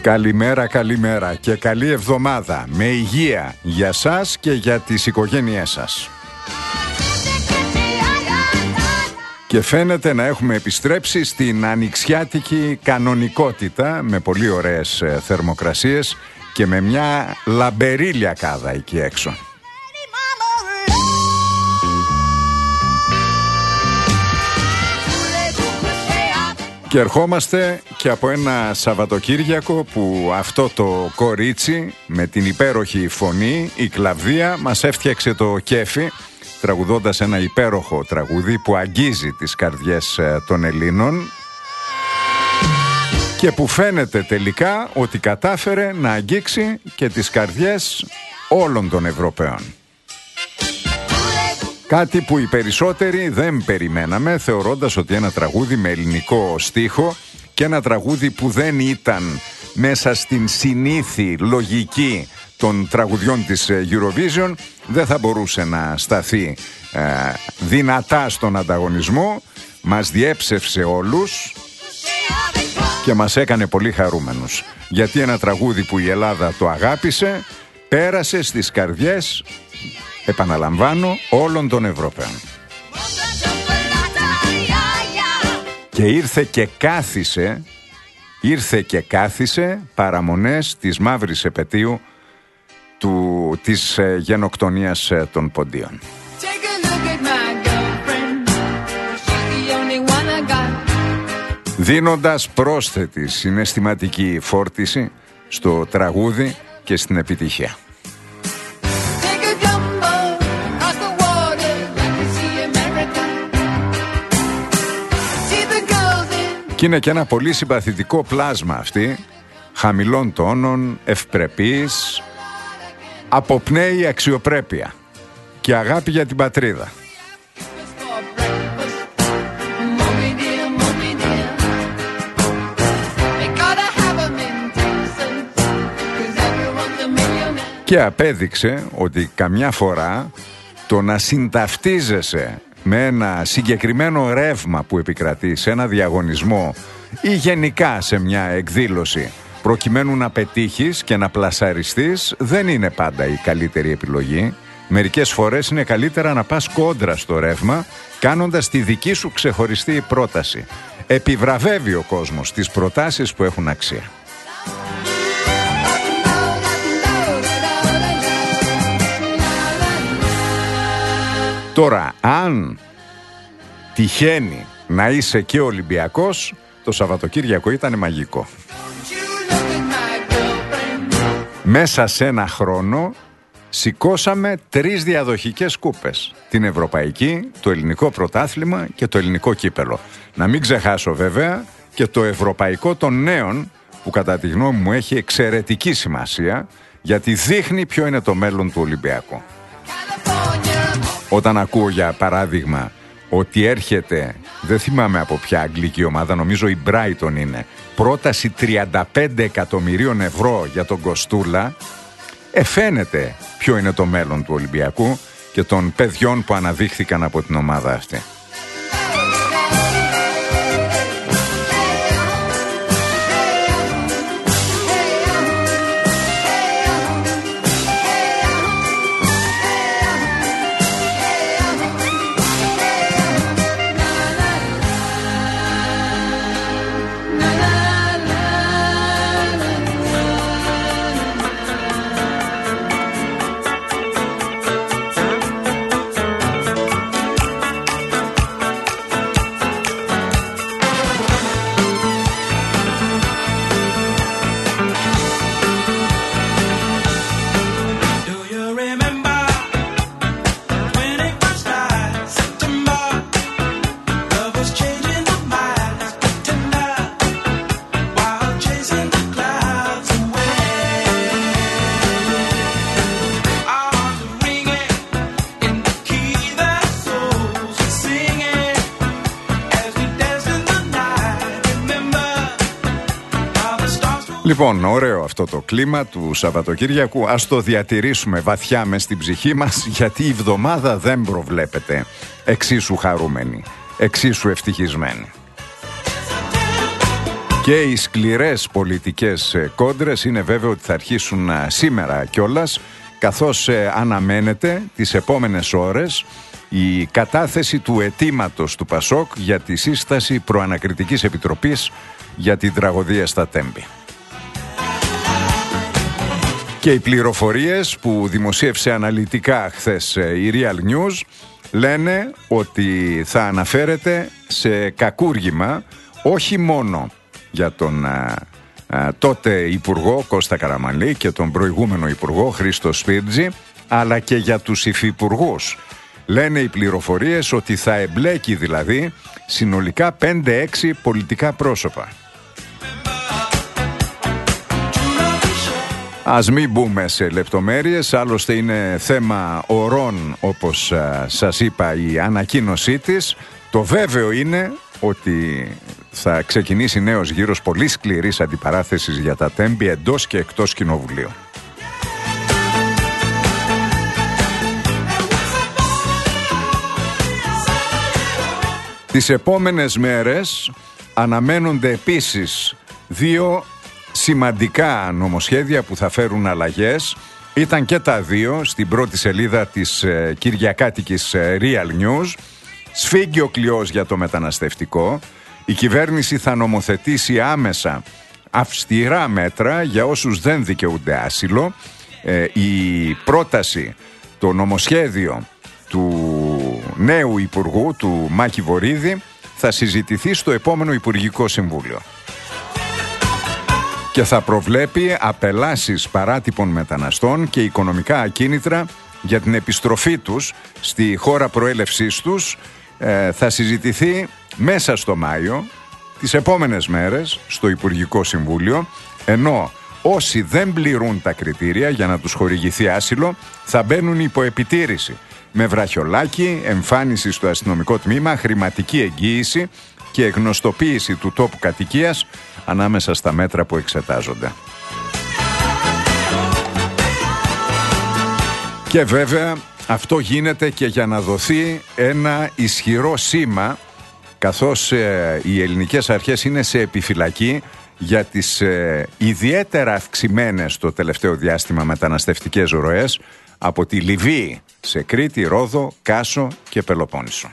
Καλημέρα, καλημέρα και καλή εβδομάδα με υγεία για σας και για τις οικογένειές σας. Και φαίνεται να έχουμε επιστρέψει στην ανοιξιάτικη κανονικότητα με πολύ ωραίες θερμοκρασίες και με μια λαμπερή λιακάδα εκεί έξω. Και ερχόμαστε και από ένα Σαββατοκύριακο που αυτό το κορίτσι με την υπέροχη φωνή, η Κλαβδία, μας έφτιαξε το κέφι τραγουδώντας ένα υπέροχο τραγούδι που αγγίζει τις καρδιές των Ελλήνων και που φαίνεται τελικά ότι κατάφερε να αγγίξει και τις καρδιές όλων των Ευρωπαίων. Κάτι που οι περισσότεροι δεν περιμέναμε, θεωρώντας ότι ένα τραγούδι με ελληνικό στίχο και ένα τραγούδι που δεν ήταν μέσα στην συνήθη λογική των τραγουδιών της Eurovision δεν θα μπορούσε να σταθεί δυνατά στον ανταγωνισμό. Μας διέψευσε όλους και μας έκανε πολύ χαρούμενους, γιατί ένα τραγούδι που η Ελλάδα το αγάπησε πέρασε στις καρδιές, επαναλαμβάνω, όλων των Ευρωπαίων. Και ήρθε και κάθισε παραμονές της μαύρης επετείου της γενοκτονίας των Ποντίων. Δίνοντας πρόσθετη συναισθηματική φόρτιση στο τραγούδι και στην επιτυχία. Και είναι και ένα πολύ συμπαθητικό πλάσμα αυτή, χαμηλών τόνων, ευπρεπής, αποπνέει αξιοπρέπεια και αγάπη για την πατρίδα. Και απέδειξε ότι καμιά φορά το να συνταυτίζεσαι με ένα συγκεκριμένο ρεύμα που επικρατεί σε ένα διαγωνισμό ή γενικά σε μια εκδήλωση προκειμένου να πετύχεις και να πλασαριστείς δεν είναι πάντα η καλύτερη επιλογή. Μερικές φορές είναι καλύτερα να πας κόντρα στο ρεύμα κάνοντας τη δική σου ξεχωριστή πρόταση. Επιβραβεύει ο κόσμος τις προτάσεις που έχουν αξία. Τώρα, αν τυχαίνει να είσαι και Ολυμπιακός, το Σαββατοκύριακο ήταν μαγικό. Μέσα σε ένα χρόνο σηκώσαμε 3 διαδοχικές κούπες. Την Ευρωπαϊκή, το Ελληνικό Πρωτάθλημα και το Ελληνικό Κύπελο. Να μην ξεχάσω βέβαια και το Ευρωπαϊκό των Νέων, που κατά τη γνώμη μου έχει εξαιρετική σημασία, γιατί δείχνει ποιο είναι το μέλλον του Ολυμπιακού. Όταν ακούω για παράδειγμα ότι έρχεται, δεν θυμάμαι από ποια αγγλική ομάδα, νομίζω η Brighton είναι, πρόταση 35 εκατομμυρίων ευρώ για τον Κοστούλα, φαίνεται ποιο είναι το μέλλον του Ολυμπιακού και των παιδιών που αναδείχθηκαν από την ομάδα αυτή. Λοιπόν, ωραίο αυτό το κλίμα του Σαββατοκύριακου. Ας το διατηρήσουμε βαθιά μες στην ψυχή μας, γιατί η εβδομάδα δεν προβλέπεται εξίσου χαρούμενη, εξίσου ευτυχισμένη. Και οι σκληρές πολιτικές κόντρες είναι βέβαιο ότι θα αρχίσουν σήμερα κιόλας, καθώς αναμένεται τις επόμενες ώρες η κατάθεση του αιτήματος του Πασόκ για τη σύσταση προανακριτικής επιτροπής για την τραγωδία στα Τέμπη. Και οι πληροφορίες που δημοσίευσε αναλυτικά χθες η Real News λένε ότι θα αναφέρεται σε κακούργημα όχι μόνο για τον τότε Υπουργό Κώστα Καραμανλή και τον προηγούμενο Υπουργό Χρήστο Σπίρτζη, αλλά και για τους υφυπουργούς. Λένε οι πληροφορίες ότι θα εμπλέκει δηλαδή συνολικά 5-6 πολιτικά πρόσωπα. Ας μην μπούμε σε λεπτομέρειες, άλλωστε είναι θέμα ωρών, όπως σας είπα, η ανακοίνωσή της. Το βέβαιο είναι ότι θα ξεκινήσει νέος γύρος πολύ σκληρής αντιπαράθεσης για τα Τέμπη εντός και εκτός κοινοβουλίου. Τις επόμενες μέρες αναμένονται επίσης 2 σημαντικά νομοσχέδια που θα φέρουν αλλαγές. Ήταν και τα 2 στην πρώτη σελίδα της κυριακάτικης Real News. Σφίγγει ο κλειός για το μεταναστευτικό. Η κυβέρνηση θα νομοθετήσει άμεσα αυστηρά μέτρα για όσους δεν δικαιούνται άσυλο. Η πρόταση, το νομοσχέδιο του νέου Υπουργού, του Μάκη Βορίδη, θα συζητηθεί στο επόμενο Υπουργικό Συμβούλιο και θα προβλέπει απελάσεις παράτυπων μεταναστών και οικονομικά ακίνητρα για την επιστροφή τους στη χώρα προέλευσής τους. Θα συζητηθεί μέσα στο Μάιο, τις επόμενες μέρες, στο Υπουργικό Συμβούλιο, ενώ όσοι δεν πληρούν τα κριτήρια για να τους χορηγηθεί άσυλο θα μπαίνουν υπό επιτήρηση, με βραχιολάκι, εμφάνιση στο αστυνομικό τμήμα, χρηματική εγγύηση και γνωστοποίηση του τόπου κατοικίας ανάμεσα στα μέτρα που εξετάζονται. Και βέβαια αυτό γίνεται και για να δοθεί ένα ισχυρό σήμα, καθώς οι ελληνικές αρχές είναι σε επιφυλακή για τις ιδιαίτερα αυξημένες το τελευταίο διάστημα μεταναστευτικές ροές από τη Λιβύη σε Κρήτη, Ρόδο, Κάσο και Πελοπόννησο.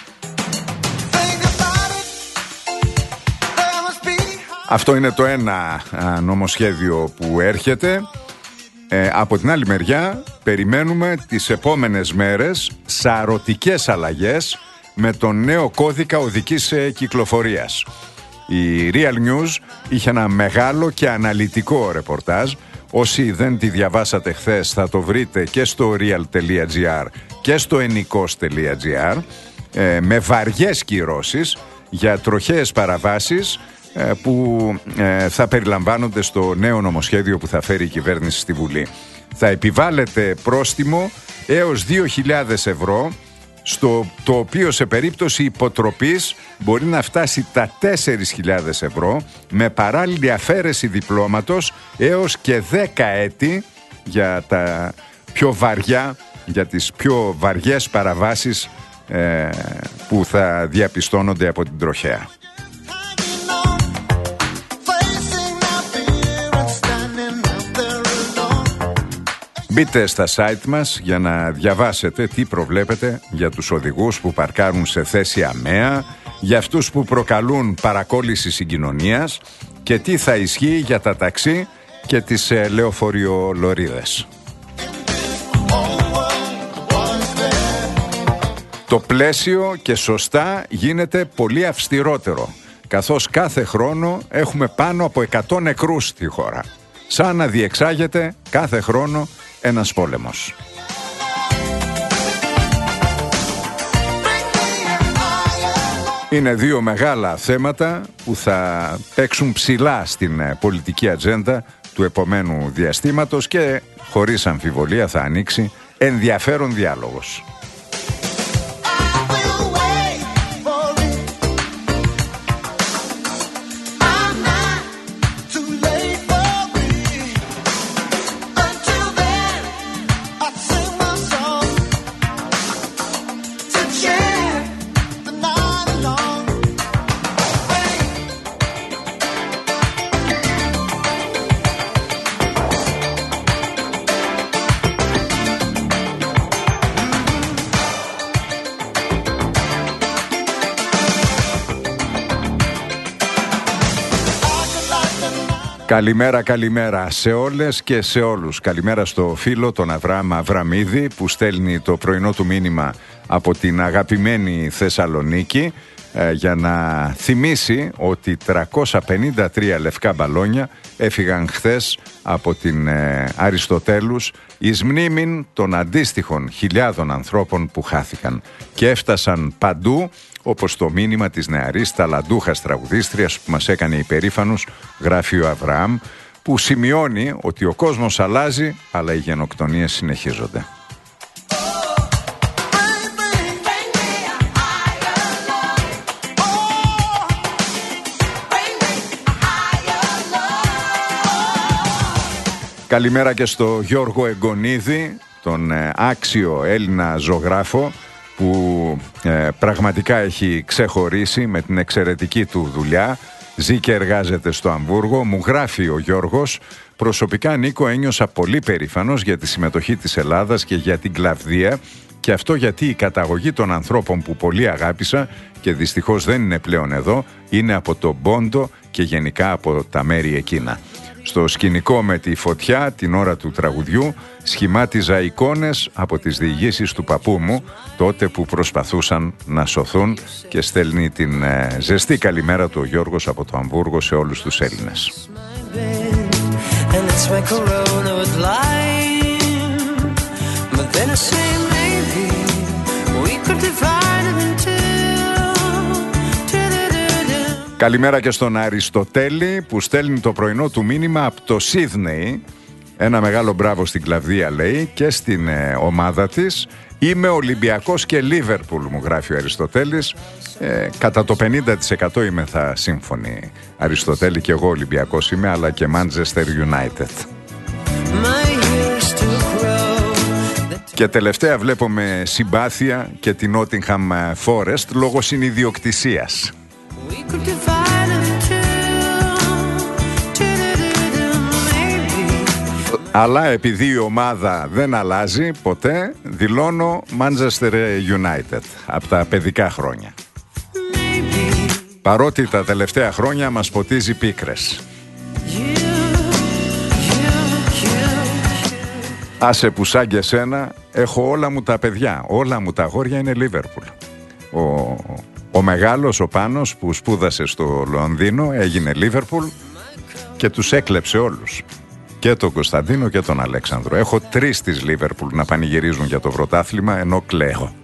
Αυτό είναι το ένα νομοσχέδιο που έρχεται. Από την άλλη μεριά περιμένουμε τις επόμενες μέρες σαρωτικές αλλαγές με τον νέο κώδικα οδικής κυκλοφορίας. Η Real News είχε ένα μεγάλο και αναλυτικό ρεπορτάζ. Όσοι δεν τη διαβάσατε χθες θα το βρείτε και στο real.gr και στο ennikos.gr, με βαριές κυρώσεις για τροχαίες παραβάσεις που θα περιλαμβάνονται στο νέο νομοσχέδιο που θα φέρει η κυβέρνηση στη Βουλή. Θα επιβάλλεται πρόστιμο έως 2.000 ευρώ, το οποίο σε περίπτωση υποτροπής μπορεί να φτάσει τα 4.000 ευρώ, με παράλληλη αφαίρεση διπλώματος έως και 10 έτη για τα πιο βαριά, για τις πιο βαριές παραβάσεις που θα διαπιστώνονται από την τροχέα. Μπείτε στα site μας για να διαβάσετε τι προβλέπετε για τους οδηγούς που παρκάρουν σε θέση αμαία, για αυτούς που προκαλούν παρακόλληση συγκοινωνίας και τι θα ισχύει για τα ταξί και τις λεωφοριολωρίδες. Το πλαίσιο και σωστά γίνεται πολύ αυστηρότερο, καθώς κάθε χρόνο έχουμε πάνω από 100 νεκρούς στη χώρα, σαν να διεξάγεται κάθε χρόνο ένας πόλεμος. Είναι 2 μεγάλα θέματα που θα παίξουν ψηλά στην πολιτική ατζέντα του επομένου διαστήματος και χωρίς αμφιβολία θα ανοίξει ενδιαφέρον διάλογος. Καλημέρα σε όλες και σε όλους. Καλημέρα στο φίλο τον Αβραάμ Αβραμίδη που στέλνει το πρωινό του μήνυμα από την αγαπημένη Θεσσαλονίκη για να θυμίσει ότι 353 λευκά μπαλόνια έφυγαν χθες από την Αριστοτέλους εις μνήμην των αντίστοιχων χιλιάδων ανθρώπων που χάθηκαν και έφτασαν παντού, όπως το μήνυμα της νεαρής ταλαντούχας τραγουδίστριας που μας έκανε υπερήφανους, γράφει ο Αβραάμ, που σημειώνει ότι ο κόσμος αλλάζει αλλά οι γενοκτονίες συνεχίζονται. Καλημέρα και στο Γιώργο Εγκονίδη, τον άξιο Έλληνα ζωγράφο που πραγματικά έχει ξεχωρίσει με την εξαιρετική του δουλειά. Ζει και εργάζεται στο Αμβούργο. Μου γράφει ο Γιώργος: προσωπικά, Νίκο, ένιωσα πολύ περήφανος για τη συμμετοχή της Ελλάδας και για την Κλαβδία, και αυτό γιατί η καταγωγή των ανθρώπων που πολύ αγάπησα και δυστυχώς δεν είναι πλέον εδώ είναι από τον Πόντο και γενικά από τα μέρη εκείνα. Στο σκηνικό με τη φωτιά την ώρα του τραγουδιού σχημάτιζα εικόνες από τις διηγήσεις του παππού μου τότε που προσπαθούσαν να σωθούν, και στέλνει την ζεστή καλημέρα του ο Γιώργος από το Αμβούργο σε όλους τους Έλληνες. Καλημέρα και στον Αριστοτέλη που στέλνει το πρωινό του μήνυμα από το Σίδνεϊ. Ένα μεγάλο μπράβο στην Κλαβδία, λέει, και στην ομάδα της. Είμαι Ολυμπιακός και Λίβερπουλ, μου γράφει ο Αριστοτέλης. Κατά το 50% είμαι θα σύμφωνοι, Αριστοτέλη, και εγώ Ολυμπιακός είμαι, αλλά και Manchester United. Και τελευταία βλέπουμε συμπάθεια και την Nottingham Forest λόγω συνιδιοκτησίας. Αλλά επειδή η ομάδα δεν αλλάζει ποτέ, δηλώνω Manchester United από τα παιδικά χρόνια. Παρότι τα τελευταία χρόνια μας ποτίζει πίκρες. Άσε που σαν και σένα έχω όλα μου τα παιδιά, όλα μου τα αγόρια είναι Liverpool. Ο μεγάλος, ο Πάνος, που σπούδασε στο Λονδίνο, έγινε Liverpool και τους έκλεψε όλους. Και τον Κωνσταντίνο και τον Αλέξανδρο. Έχω 3 της Liverpool να πανηγυρίζουν για το πρωτάθλημα, ενώ κλαίω.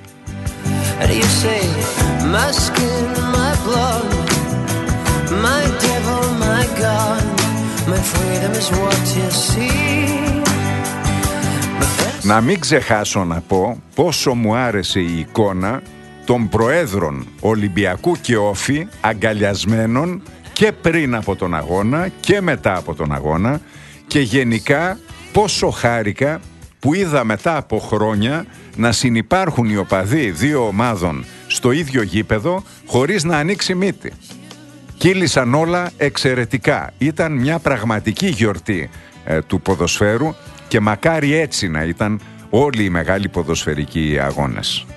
Να μην ξεχάσω να πω πόσο μου άρεσε η εικόνα των προέδρων Ολυμπιακού και Όφη αγκαλιασμένων και πριν από τον αγώνα και μετά από τον αγώνα, και γενικά πόσο χάρηκα που είδα μετά από χρόνια να συνυπάρχουν οι οπαδοί δύο ομάδων στο ίδιο γήπεδο χωρίς να ανοίξει μύτη. Κύλησαν όλα εξαιρετικά. Ήταν μια πραγματική γιορτή του ποδοσφαίρου και μακάρι έτσι να ήταν όλοι οι μεγάλοι ποδοσφαιρικοί αγώνες.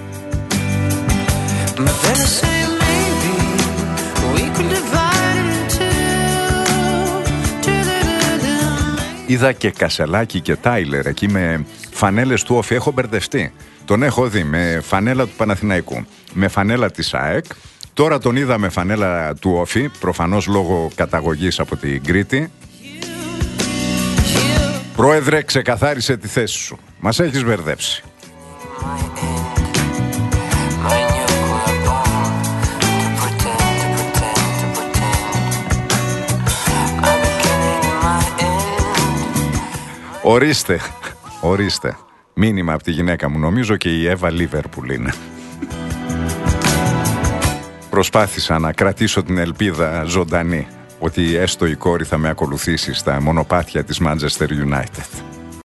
Είδα και Κασελάκη και Τάιλερ εκεί με φανέλες του Όφη. Έχω μπερδευτεί. Τον έχω δει με φανέλα του Παναθηναϊκού, με φανέλα της ΑΕΚ. Τώρα τον είδα με φανέλα του Όφη, προφανώς λόγω καταγωγής από την Κρήτη. Πρόεδρε, ξεκαθάρισε τη θέση σου. Μας έχεις μπερδέψει. Ορίστε. Μήνυμα από τη γυναίκα μου, νομίζω και η Εύα Λίβερπουλ είναι. Προσπάθησα να κρατήσω την ελπίδα ζωντανή ότι έστω η κόρη θα με ακολουθήσει στα μονοπάτια της Manchester United.